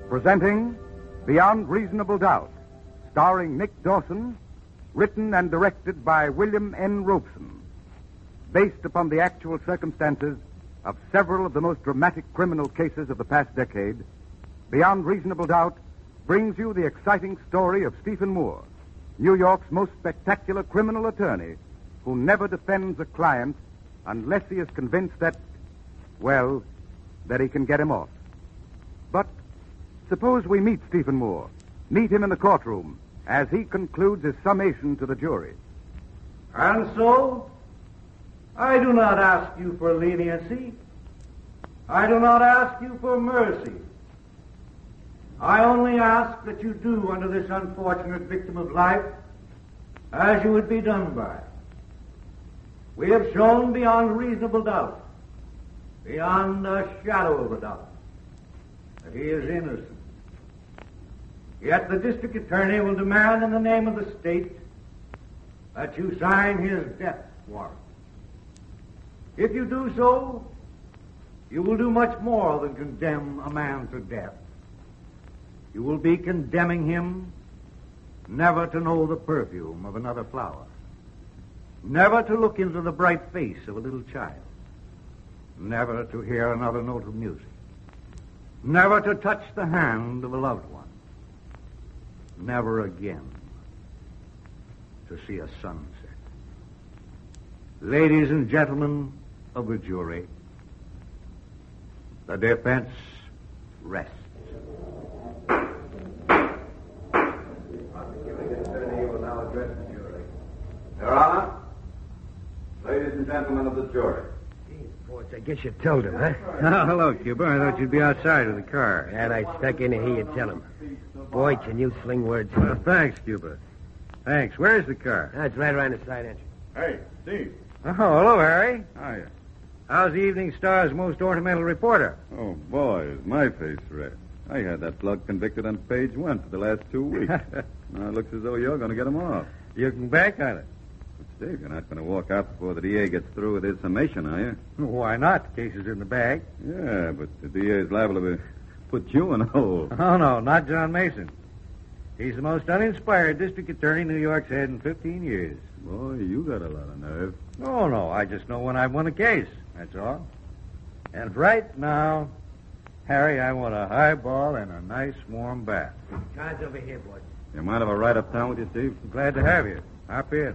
Presenting Beyond Reasonable Doubt, starring Nick Dawson, written and directed by William N. Robeson, based upon the actual circumstances of several of the most dramatic criminal cases of the past decade. Beyond Reasonable Doubt brings you the exciting story of Stephen Moore, New York's most spectacular criminal attorney, who never defends a client unless he is convinced that he can get him off. But suppose we meet Stephen Moore, meet him in the courtroom as he concludes his summation to the jury. And so, I do not ask you for leniency. I do not ask you for mercy. I only ask that you do unto this unfortunate victim of life as you would be done by. We have shown beyond reasonable doubt, beyond a shadow of a doubt, that he is innocent. Yet the district attorney will demand in the name of the state that you sign his death warrant. If you do so, you will do much more than condemn a man to death. You will be condemning him never to know the perfume of another flower, never to look into the bright face of a little child, never to hear another note of music, never to touch the hand of a loved one, never again to see a sunset. Ladies and gentlemen of the jury, the defense rests. Your Honor, ladies and gentlemen of the jury. Boys, I guess you told him, huh? Oh, hello, Cuba. I thought you'd be outside of the car. And I stuck in to hear you tell him. Boy, can you sling words. Well, thanks, Cuba. Thanks. Where's the car? It's right around the side entrance. Hey, Steve. Oh, hello, Harry. Hiya. How's the Evening Star's most ornamental reporter? Oh, boy, is my face red. I had that plug convicted on page 1 for the last 2 weeks. Now it looks as though you're going to get him off. You can bank on it. But, Steve, you're not going to walk out before the DA gets through with his summation, are you? Why not? The case is in the bag. Yeah, but the DA is liable to put you in a hole. Oh, no, not John Mason. He's the most uninspired district attorney New York's had in 15 years. Boy, you got a lot of nerve. Oh, no, I just know when I've won a case. That's all. And right now, Harry, I want a highball and a nice warm bath. Car's over here, boys. You mind if I ride uptown with you, Steve? Glad to have you. Hop in.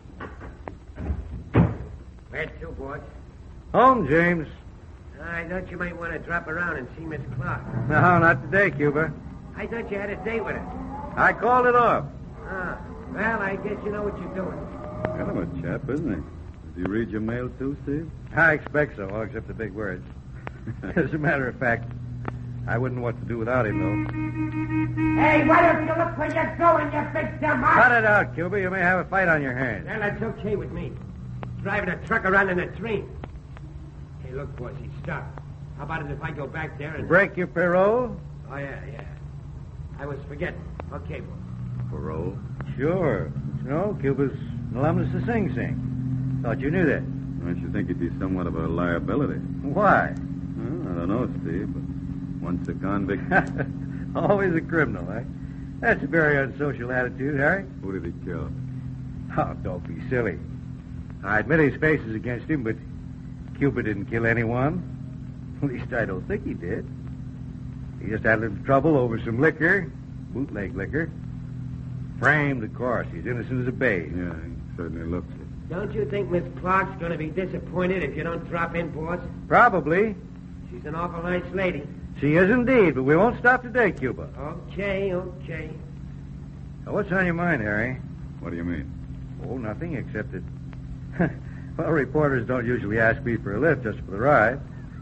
Where to, boys? Home, James. I thought you might want to drop around and see Miss Clark. No, not today, Cuba. I thought you had a date with her. I called it off. Well, I guess you know what you're doing. Kind of a chap, isn't he? Did you read your mail, too, Steve? I expect so, except the big words. As a matter of fact, I wouldn't know what to do without him, though. Hey, why don't you look where you're going, you big dumb Cut it out, Cuba. You may have a fight on your hands. Well, that's okay with me. Driving a truck around in a train. Hey, look, boys, he stopped. How about it if I go back there and... Break your parole? Oh, yeah. I was forgetting. Okay, boys. Parole? Sure. You know, Cuba's an alumnus of Sing Sing. Thought you knew that. Don't you think he'd be somewhat of a liability? Why? Well, I don't know, Steve, but once a convict... Always a criminal, eh? That's a very unsocial attitude, Harry. Who did he kill? Oh, don't be silly. I admit his face is against him, but Cuba didn't kill anyone. At least I don't think he did. He just had a little trouble over some liquor, bootleg liquor. Framed, of course. He's innocent as a babe. Yeah, he certainly looks it. Don't you think Miss Clark's going to be disappointed if you don't drop in, boss? Probably. She's an awful nice lady. She is indeed, but we won't stop today, Cuba. Okay. Now, what's on your mind, Harry? What do you mean? Oh, nothing, except that... well, reporters don't usually ask me for a lift just for the ride.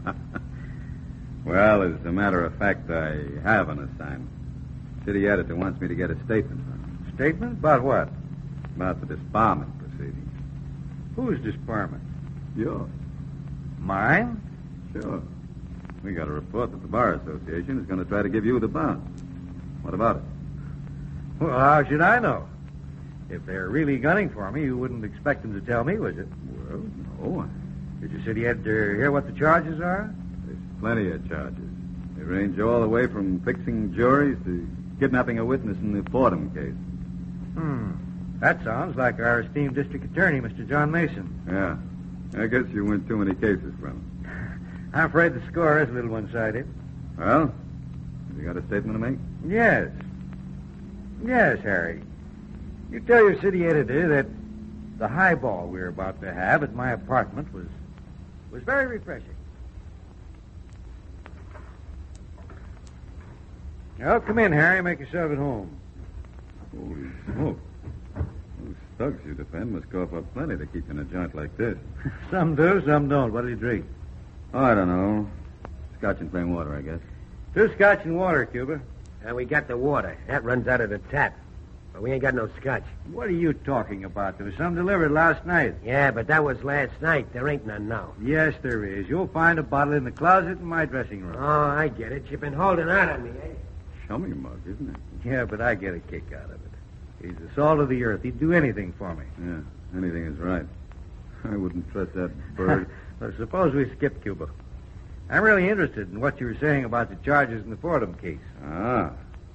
Well, as a matter of fact, I have an assignment. City editor wants me to get a statement from him. Statement? About what? About the disbarment proceedings. Whose disbarment? Yours. Mine? Sure. We got a report that the Bar Association is going to try to give you the bounce. What about it? Well, how should I know? If they're really gunning for me, you wouldn't expect them to tell me, was it? Well, no. Did your city editor hear what the charges are? There's plenty of charges. They range all the way from fixing juries to kidnapping a witness in the Fordham case. That sounds like our esteemed district attorney, Mr. John Mason. Yeah. I guess you win too many cases from him. I'm afraid the score is a little one-sided. Well, have you got a statement to make? Yes. Yes, Harry. You tell your city editor that the highball we were about to have at my apartment was very refreshing. Well, come in, Harry. Make yourself at home. Holy smoke. Those thugs you defend must cough up plenty to keep in a joint like this. Some do, some don't. What do you drink? Oh, I don't know. Scotch and plain water, I guess. 2 scotch and water, Cuba. And we got the water. That runs out of the tap. But we ain't got no scotch. What are you talking about? There was some delivered last night. Yeah, but that was last night. There ain't none now. Yes, there is. You'll find a bottle in the closet in my dressing room. Oh, I get it. You've been holding out on me, eh? Chummy mug, isn't it? Yeah, but I get a kick out of it. He's the salt of the earth. He'd do anything for me. Yeah, anything is right. I wouldn't trust that bird. Well, suppose we skip Cuba. I'm really interested in what you were saying about the charges in the Fordham case. Ah.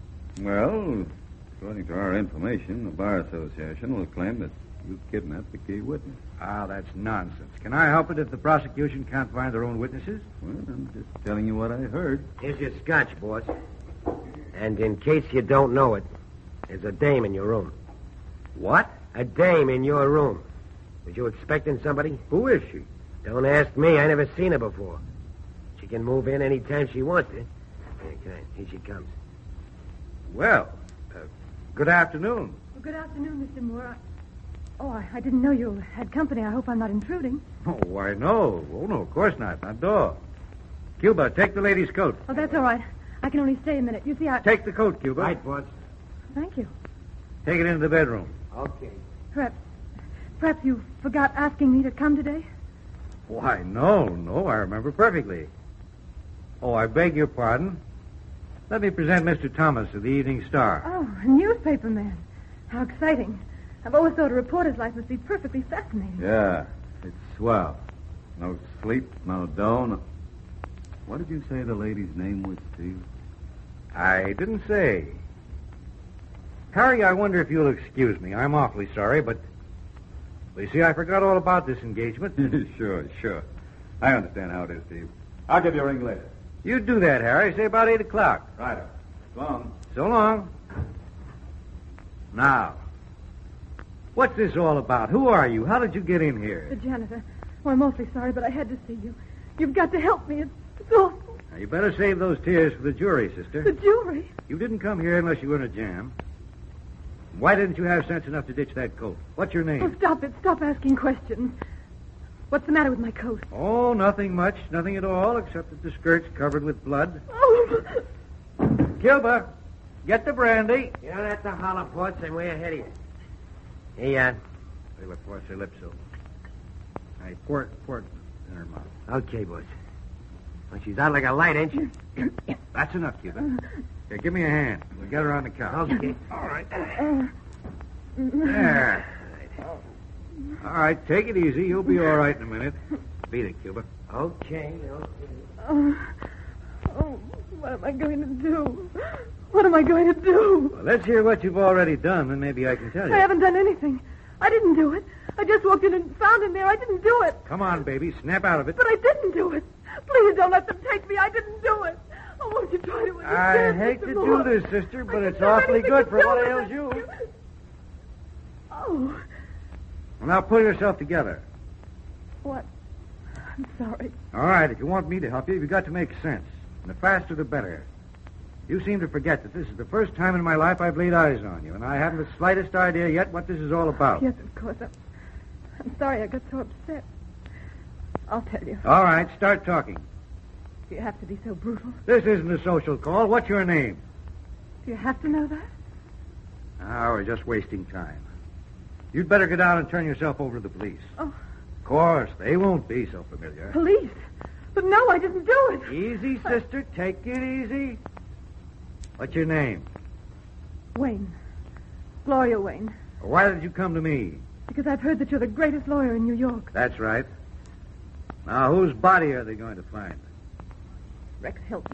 Well, according to our information, the Bar Association will claim that you kidnapped the key witness. Ah, that's nonsense. Can I help it if the prosecution can't find their own witnesses? Well, I'm just telling you what I heard. Here's your scotch, boss. And in case you don't know it, there's a dame in your room. What? A dame in your room. Was you expecting somebody? Who is she? Don't ask me. I never seen her before. She can move in any time she wants to. Here she comes. Well, good afternoon. Well, good afternoon, Mr. Moore. I didn't know you had company. I hope I'm not intruding. Oh, why, no. Oh, no, of course not. Not at all. Cuba, take the lady's coat. Oh, that's all right. I can only stay a minute. You see, Take the coat, Cuba. Right, boss. Thank you. Take it into the bedroom. Okay. Perhaps you forgot asking me to come today? Why, no, I remember perfectly. Oh, I beg your pardon. Let me present Mr. Thomas of the Evening Star. Oh, a newspaper man. How exciting. I've always thought a reporter's life must be perfectly fascinating. Yeah, it's swell. No sleep, no dough, no... What did you say the lady's name was, Steve? I didn't say. Harry, I wonder if you'll excuse me. I'm awfully sorry, but... Well, you see, I forgot all about this engagement. Sure. I understand how it is, Steve. I'll give you a ring later. You do that, Harry. Say about 8 o'clock. Right. So long. So long. Now, what's this all about? Who are you? How did you get in here? The janitor. Oh, I'm awfully sorry, but I had to see you. You've got to help me. It's awful. Now, you better save those tears for the jury, sister. The jury. You didn't come here unless you were in a jam. Why didn't you have sense enough to ditch that coat? What's your name? Oh, stop it. Stop asking questions. What's the matter with my coat? Oh, nothing much. Nothing at all, except that the skirt's covered with blood. Oh. Cuba, get the brandy. You don't have to holler, boss. I'm way ahead of you. Here you are. They look for her lips so. I pour it in her mouth. Okay, boss. Well, she's out like a light, ain't she? That's enough, Cuba. Here, give me a hand. We'll get her on the couch. Okay. All right. There. All right, take it easy. You'll be all right in a minute. Beat it, Cuba. Okay. Oh, what am I going to do? What am I going to do? Well, let's hear what you've already done, then maybe I can tell you. I haven't done anything. I didn't do it. I just walked in and found him there. I didn't do it. Come on, baby. Snap out of it. But I didn't do it. Please don't let them take me. I didn't do it. Oh, won't you try to I understand, hate Mr. to Moore? do this, sister, but I it's didn't have awfully anything good to for do what with ails it. you. Oh, Well, now pull yourself together. what? I'm sorry. All right, if you want me to help you, you've got to make sense. And the faster, the better. You seem to forget that this is the first time in my life I've laid eyes on you, and I haven't the slightest idea yet what this is all about. Yes, of course. I'm sorry I got so upset. I'll tell you. All right, start talking. Do you have to be so brutal? This isn't a social call. What's your name? Do you have to know that? Ah, we're just wasting time. You'd better go down and turn yourself over to the police. Oh. Of course, they won't be so familiar. Police? But no, I didn't do it. Easy, sister. Take it easy. What's your name? Wayne. Gloria Wayne. Why did you come to me? Because I've heard that you're the greatest lawyer in New York. That's right. Now, whose body are they going to find? Rex Hilton.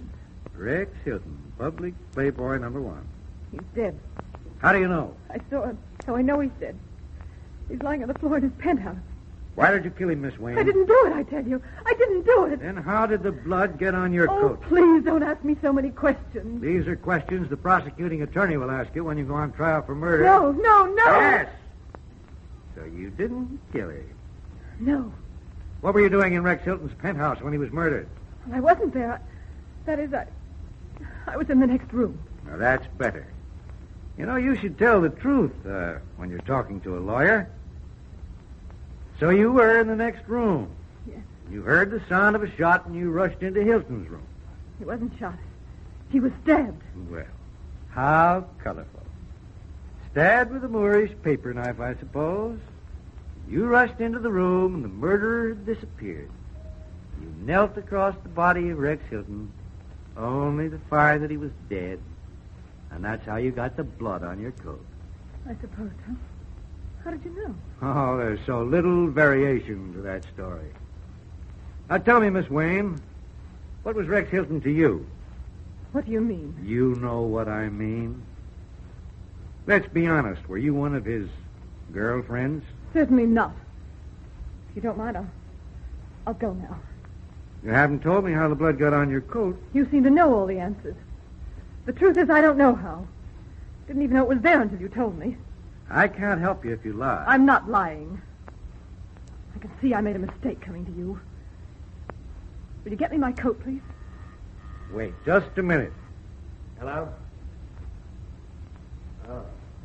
Rex Hilton, public playboy number 1. He's dead. How do you know? I saw him, so I know he's dead. He's lying on the floor in his penthouse. Why did you kill him, Miss Wayne? I didn't do it, I tell you. I didn't do it. Then how did the blood get on your Oh, coat? please don't ask me so many questions. These are questions the prosecuting attorney will ask you when you go on trial for murder. No, no, no. Yes. So you didn't kill him. No. What were you doing in Rex Hilton's penthouse when he was murdered? I wasn't there. That is, I was in the next room. Now, that's better. You know, you should tell the truth when you're talking to a lawyer. So you were in the next room. Yes. You heard the sound of a shot and you rushed into Hilton's room. He wasn't shot. He was stabbed. Well, how colorful. Stabbed with a Moorish paper knife, I suppose. You rushed into the room and the murderer had disappeared. You knelt across the body of Rex Hilton, only to find that he was dead. And that's how you got the blood on your coat. I suppose, huh? How did you know? Oh, there's so little variation to that story. Now tell me, Miss Wayne, what was Rex Hilton to you? What do you mean? You know what I mean. Let's be honest. Were you one of his girlfriends? Certainly not. If you don't mind, I'll go now. You haven't told me how the blood got on your coat. You seem to know all the answers. The truth is, I don't know how. Didn't even know it was there until you told me. I can't help you if you lie. I'm not lying. I can see I made a mistake coming to you. Will you get me my coat, please? Wait just a minute. Hello? Oh.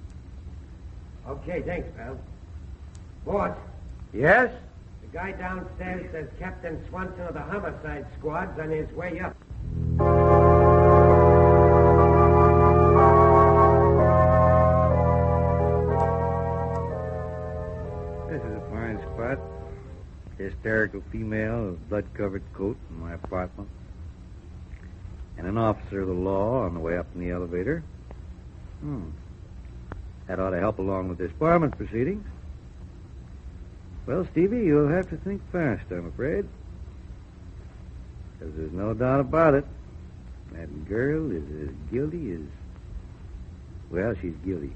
Okay, thanks, pal. Boss, Yes? the guy downstairs says Captain Swanson of the homicide squad's on his way up. This is a fine spot. Hysterical female, a blood-covered coat in my apartment. And an officer of the law on the way up in the elevator. That ought to help along with this barment proceedings. Well, Stevie, you'll have to think fast, I'm afraid. Because there's no doubt about it. That girl is as guilty as... Well, she's guilty.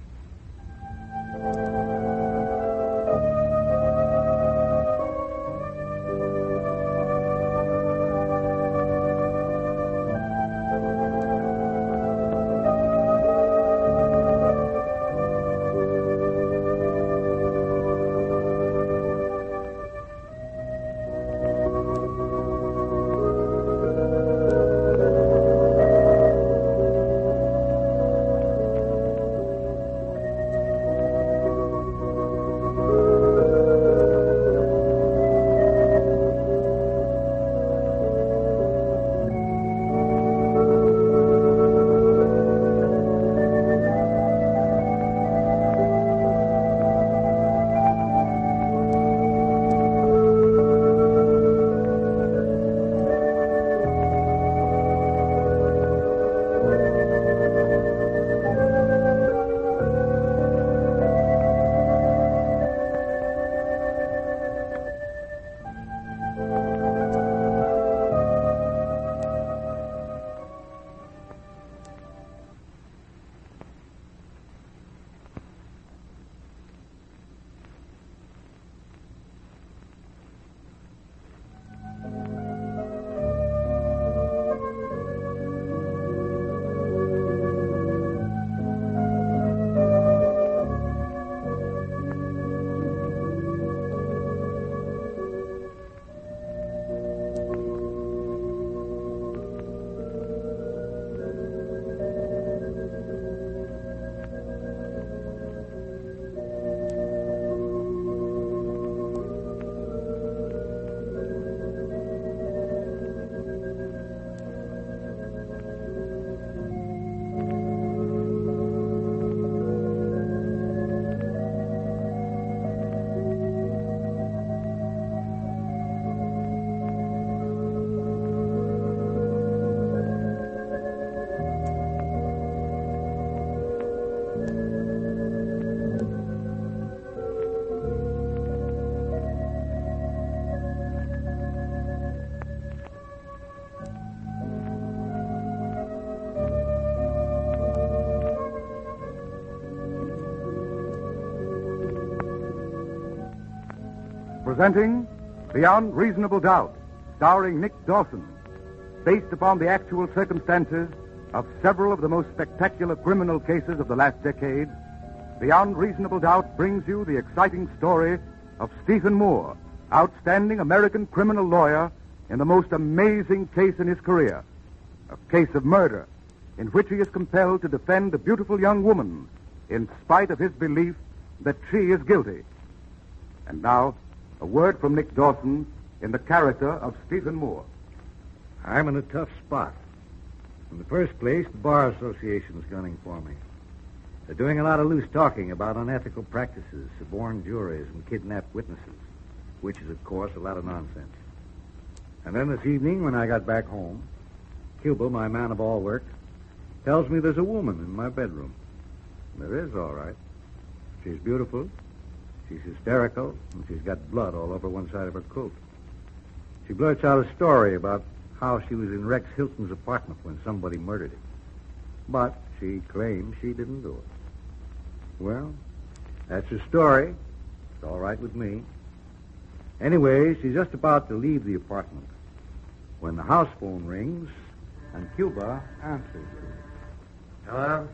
Presenting Beyond Reasonable Doubt, starring Nick Dawson, based upon the actual circumstances of several of the most spectacular criminal cases of the last decade. Beyond Reasonable Doubt brings you the exciting story of Stephen Moore, outstanding American criminal lawyer in the most amazing case in his career, a case of murder in which he is compelled to defend a beautiful young woman in spite of his belief that she is guilty. And now, a word from Nick Dawson in the character of Stephen Moore. I'm in a tough spot. In the first place, the Bar Association's gunning for me. They're doing a lot of loose talking about unethical practices, suborned juries, and kidnapped witnesses, which is, of course, a lot of nonsense. And then this evening, when I got back home, Cuba, my man of all work, tells me there's a woman in my bedroom. There is, all right. She's beautiful, she's hysterical, and she's got blood all over one side of her coat. She blurts out a story about how she was in Rex Hilton's apartment when somebody murdered him. But she claims she didn't do it. Well, that's her story. It's all right with me. Anyway, she's just about to leave the apartment when the house phone rings and Cuba answers it. Hello?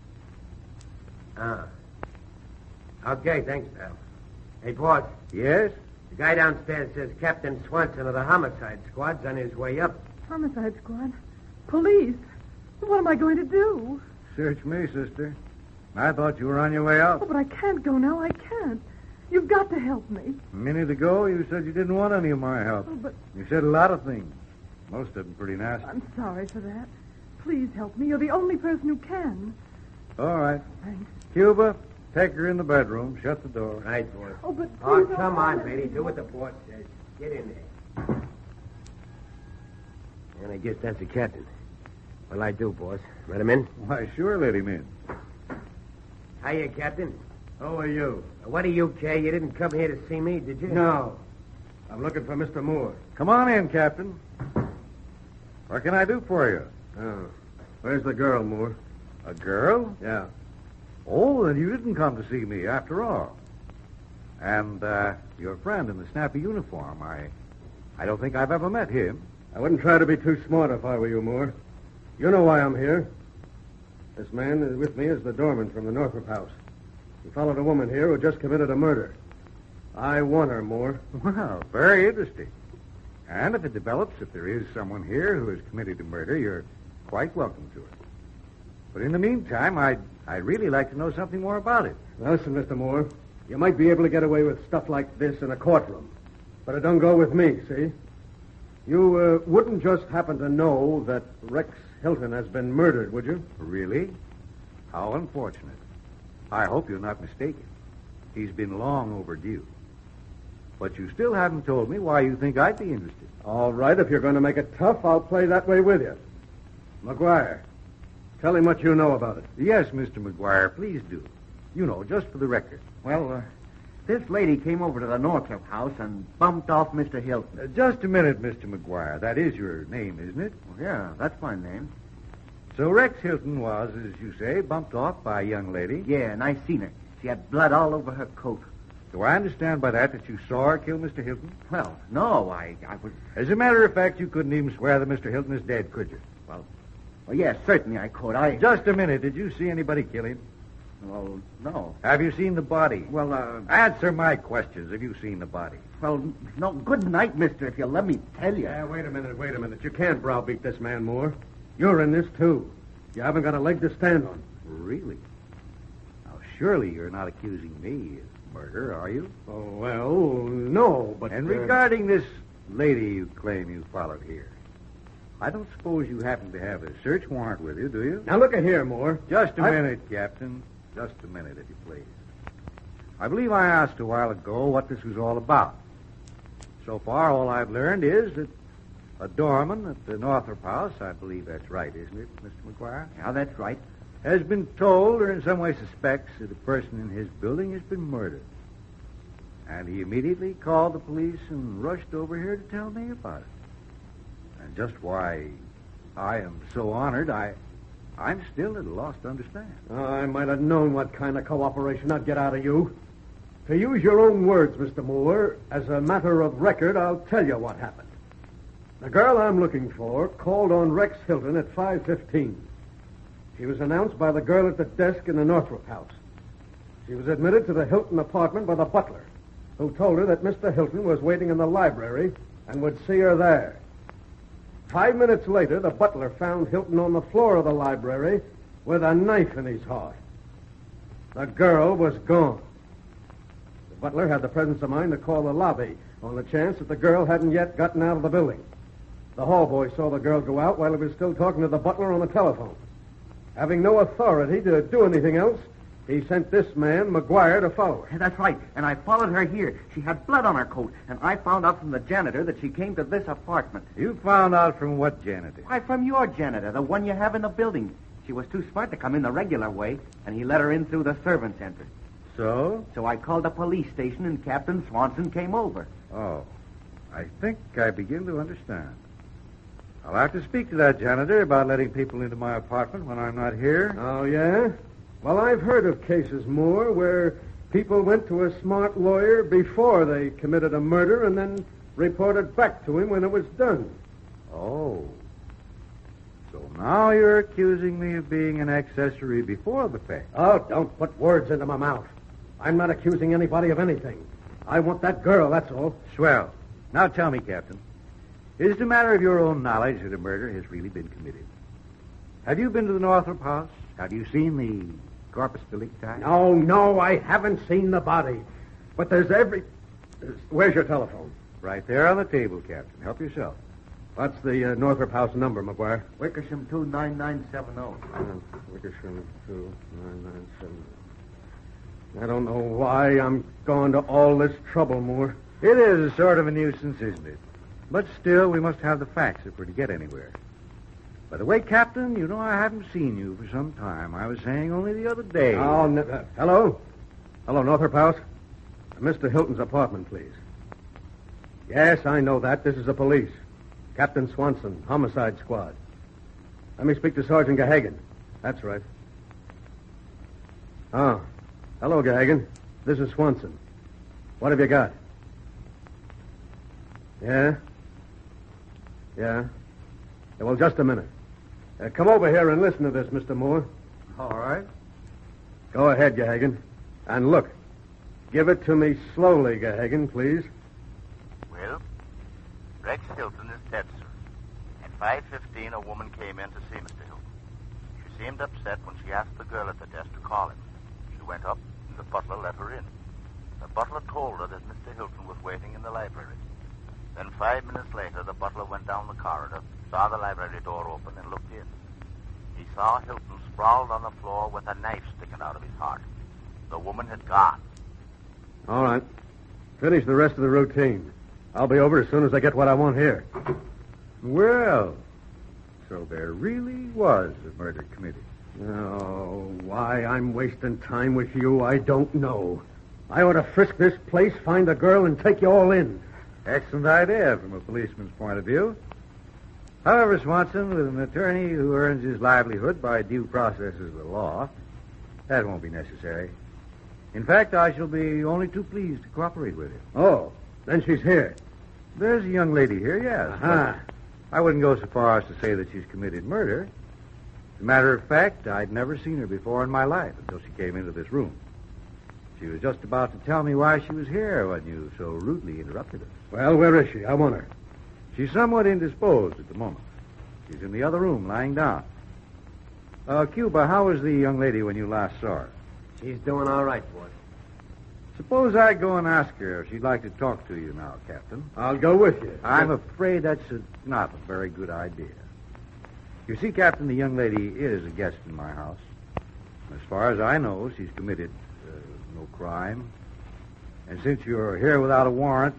Okay, thanks, pal. Hey, boss. Yes? The guy downstairs says Captain Swanson of the homicide squad's on his way up. Homicide squad? Police? What am I going to do? Search me, sister. I thought you were on your way out. Oh, but I can't go now. I can't. You've got to help me. A minute ago, you said you didn't want any of my help. Oh, but You said a lot of things. Most of them pretty nasty. I'm sorry for that. Please help me. You're the only person who can. All right. Thanks. Cuba, take her in the bedroom. Shut the door. Right, boss. Oh, but Oh, please come don't on, let me. Betty. Do what the boss says. Get in there. And I guess that's the captain. What'll I do, boss? Let him in? Why, sure, let him in. Hiya, Captain. Who are you? What do you care? You didn't come here to see me, did you? No. I'm looking for Mr. Moore. Come on in, Captain. What can I do for you? Oh. Where's the girl, Moore? A girl? Yeah. Oh, then you didn't come to see me after all. And your friend in the snappy uniform, I don't think I've ever met him. I wouldn't try to be too smart if I were you, Moore. You know why I'm here. This man with me is the doorman from the Northrop House. He followed a woman here who just committed a murder. I want her, Moore. Well, very interesting. And if it develops that there is someone here who has committed a murder, you're quite welcome to it. But in the meantime, I'd really like to know something more about it. Now, listen, Mr. Moore. You might be able to get away with stuff like this in a courtroom. But it don't go with me, see? You wouldn't just happen to know that Rex Hilton has been murdered, would you? Really? How unfortunate. I hope you're not mistaken. He's been long overdue. But you still haven't told me why you think I'd be interested. All right, if you're going to make it tough, I'll play that way with you. McGuire, tell him what you know about it. Yes, Mr. McGuire, please do. You know, just for the record. Well, this lady came over to the Northrop house and bumped off Mr. Hilton. Just a minute, Mr. McGuire. That is your name, isn't it? Well, yeah, that's my name. So Rex Hilton was, as you say, bumped off by a young lady. Yeah, and I seen her. She had blood all over her coat. Do I understand by that you saw her kill Mr. Hilton? Well, no, I was... As a matter of fact, you couldn't even swear that Mr. Hilton is dead, could you? Well, yes, certainly I could. Just a minute. Did you see anybody kill him? Well, no. Have you seen the body? Well, Answer my questions. Have you seen the body? Well, no, good night, mister, if you'll let me tell you. Yeah, wait a minute. You can't browbeat this man, Moore. You're in this, too. You haven't got a leg to stand on. Really? Now, surely you're not accusing me of murder, are you? Oh, well, no, but... And regarding this lady you claim you followed here, I don't suppose you happen to have a search warrant with you, do you? Now, look at here, Moore. Just a minute, Captain. Just a minute, if you please. I believe I asked a while ago what this was all about. So far, all I've learned is that a doorman at the Northrop House, I believe that's right, isn't it, Mr. McGuire? Yeah, that's right. Has been told or in some way suspects that a person in his building has been murdered. And he immediately called the police and rushed over here to tell me about it. And just why I am so honored, I'm still at a loss to understand. I might have known what kind of cooperation I'd get out of you. To use your own words, Mr. Moore, as a matter of record, I'll tell you what happened. The girl I'm looking for called on Rex Hilton at 5:15. She was announced by the girl at the desk in the Northrop house. She was admitted to the Hilton apartment by the butler, who told her that Mr. Hilton was waiting in the library and would see her there. 5 minutes later, the butler found Hilton on the floor of the library with a knife in his heart. The girl was gone. The butler had the presence of mind to call the lobby on the chance that the girl hadn't yet gotten out of the building. The hall boy saw the girl go out while he was still talking to the butler on the telephone. Having no authority to do anything else, he sent this man, McGuire, to follow her. That's right, and I followed her here. She had blood on her coat, and I found out from the janitor that she came to this apartment. You found out from what janitor? Why, from your janitor, the one you have in the building. She was too smart to come in the regular way, and he let her in through the servants' entrance. So? So I called the police station, and Captain Swanson came over. Oh, I think I begin to understand. I'll have to speak to that janitor about letting people into my apartment when I'm not here. Oh, yeah? Well, I've heard of cases, Moore, where people went to a smart lawyer before they committed a murder and then reported back to him when it was done. Oh. So now you're accusing me of being an accessory before the fact. Oh, don't put words into my mouth. I'm not accusing anybody of anything. I want that girl, that's all. Swell. Now tell me, Captain, is it a matter of your own knowledge that a murder has really been committed? Have you been to the Northrop house? Have you seen the corpus delicti? No, I haven't seen the body. But there's Where's your telephone? Right there on the table, Captain. Help yourself. What's the Northrop house number, McGuire? Wickersham 29970. Wickersham 29970. I don't know why I'm going to all this trouble, Moore. It is a sort of a nuisance, isn't it? But still, we must have the facts if we're to get anywhere. By the way, Captain, you know I haven't seen you for some time. I was saying only the other day. Oh, hello? Hello, Northrop House? Mr. Hilton's apartment, please. Yes, I know that. This is the police. Captain Swanson, Homicide Squad. Let me speak to Sergeant Gahagan. That's right. Oh, hello, Gahagan. This is Swanson. What have you got? Yeah? Yeah? Well, just a minute. Come over here and listen to this, Mr. Moore. All right. Go ahead, Gahagan. And look, give it to me slowly, Gahagan, please. Well, Rex Hilton is dead, sir. At 5:15, a woman came in to see Mr. Hilton. She seemed upset when she asked the girl at the desk to call him. She went up, and the butler let her in. The butler told her that Mr. Hilton was waiting in the library. Then 5 minutes later, the butler went down the corridor, saw the library door open, and looked in. He saw Hilton sprawled on the floor with a knife sticking out of his heart. The woman had gone. All right. Finish the rest of the routine. I'll be over as soon as I get what I want here. Well, so there really was a murder committed. Oh, why I'm wasting time with you, I don't know. I ought to frisk this place, find the girl, and take you all in. Excellent idea from a policeman's point of view. However, Swanson, with an attorney who earns his livelihood by due processes of the law, that won't be necessary. In fact, I shall be only too pleased to cooperate with you. Oh, then she's here. There's a young lady here, yes. Uh-huh. I wouldn't go so far as to say that she's committed murder. As a matter of fact, I'd never seen her before in my life until she came into this room. She was just about to tell me why she was here when you so rudely interrupted us. Well, where is she? I want her. She's somewhat indisposed at the moment. She's in the other room, lying down. Cuba, how was the young lady when you last saw her? She's doing all right, boss. Suppose I go and ask her if she'd like to talk to you now, Captain. I'll go with you. I'm afraid that's not a very good idea. You see, Captain, the young lady is a guest in my house. As far as I know, she's committed no crime. And since you're here without a warrant,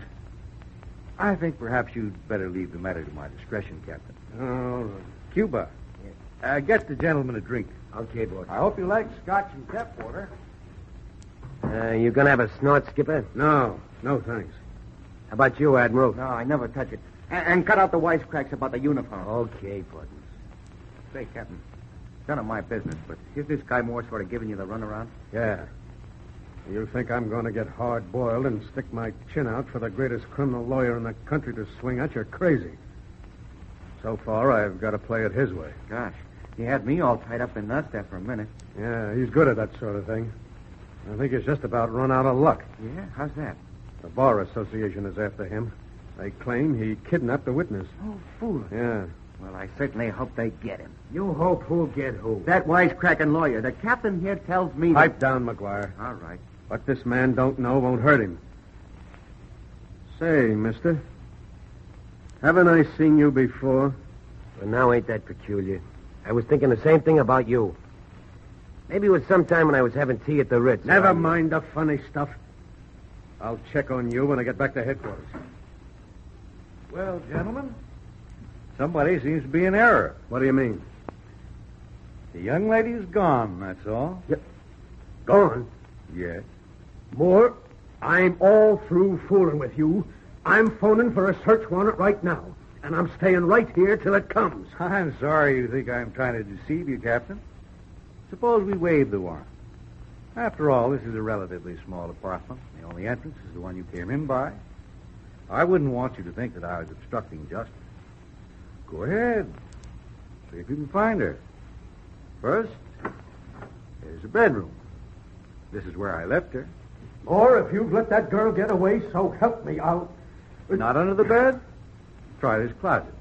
I think perhaps you'd better leave the matter to my discretion, Captain. All right. Cuba, get the gentleman a drink. Okay, boss. I hope you like scotch and tap water. You gonna have a snort, Skipper? No, thanks. How about you, Admiral? No, I never touch it. And cut out the wisecracks about the uniform. Okay, Buttons. Say, Captain, none of my business, but is this guy Moore sort of giving you the runaround? Yeah. You think I'm going to get hard-boiled and stick my chin out for the greatest criminal lawyer in the country to swing at? You're crazy. So far, I've got to play it his way. Gosh, he had me all tied up in knots there for a minute. Yeah, he's good at that sort of thing. I think he's just about run out of luck. Yeah? How's that? The Bar Association is after him. They claim he kidnapped a witness. Oh, fool. Yeah. Well, I certainly hope they get him. You hope who'll get who? That wisecracking lawyer. The captain here tells me... Pipe down, McGuire. All right. What this man don't know won't hurt him. Say, mister, haven't I seen you before? Well, now ain't that peculiar. I was thinking the same thing about you. Maybe it was sometime when I was having tea at the Ritz. Never mind the funny stuff. I'll check on you when I get back to headquarters. Well, gentlemen, somebody seems to be in error. What do you mean? The young lady's gone, that's all. Gone? Yes. Moore, I'm all through fooling with you. I'm phoning for a search warrant right now, and I'm staying right here till it comes. I'm sorry you think I'm trying to deceive you, Captain. Suppose we waive the warrant. After all, this is a relatively small apartment. The only entrance is the one you came in by. I wouldn't want you to think that I was obstructing justice. Go ahead. See if you can find her. First, there's a bedroom. This is where I left her. Or if you've let that girl get away, so help me out. Not under the bed? Try this closet.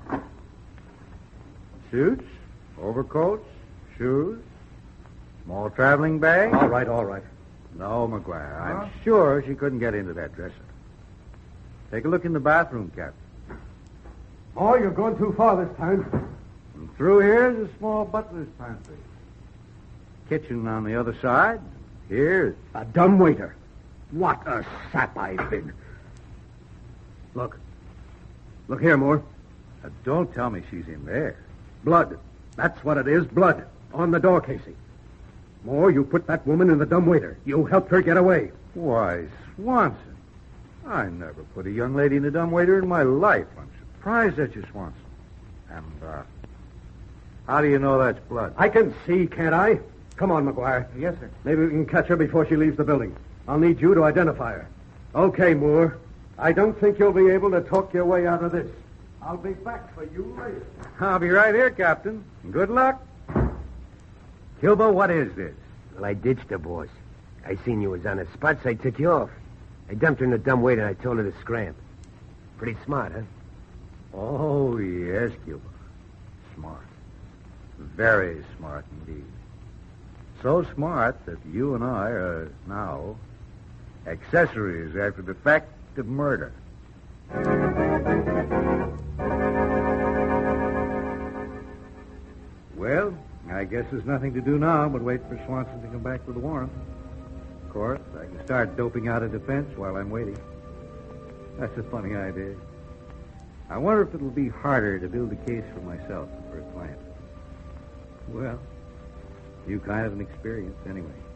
Suits, overcoats, shoes, small traveling bag. All right. No, McGuire. I'm sure she couldn't get into that dresser. Take a look in the bathroom, Captain. Oh, you're going too far this time. And through here's a small butler's pantry. Kitchen on the other side. Here's a dumbwaiter. What a sap I've been. Look here, Moore. Don't tell me she's in there. Blood. That's what it is, blood. On the door casing. Moore, you put that woman in the dumbwaiter. You helped her get away. Why, Swanson. I never put a young lady in a dumbwaiter in my life. I'm surprised at you, Swanson. And, how do you know that's blood? I can see, can't I? Come on, McGuire. Yes, sir. Maybe we can catch her before she leaves the building. I'll need you to identify her. Okay, Moore. I don't think you'll be able to talk your way out of this. I'll be back for you later. I'll be right here, Captain. Good luck. Kilbo, what is this? Well, I ditched her, boss. I seen you was on the spot, so I took you off. I dumped her in the dumbwaiter and I told her to scram. Pretty smart, huh? Oh, yes, Kilbo. Smart. Very smart indeed. So smart that you and I are now accessories after the fact of murder. Well, I guess there's nothing to do now but wait for Swanson to come back with a warrant. Of course, I can start doping out a defense while I'm waiting. That's a funny idea. I wonder if it'll be harder to build a case for myself than for a client. Well, you kind of an experience anyway.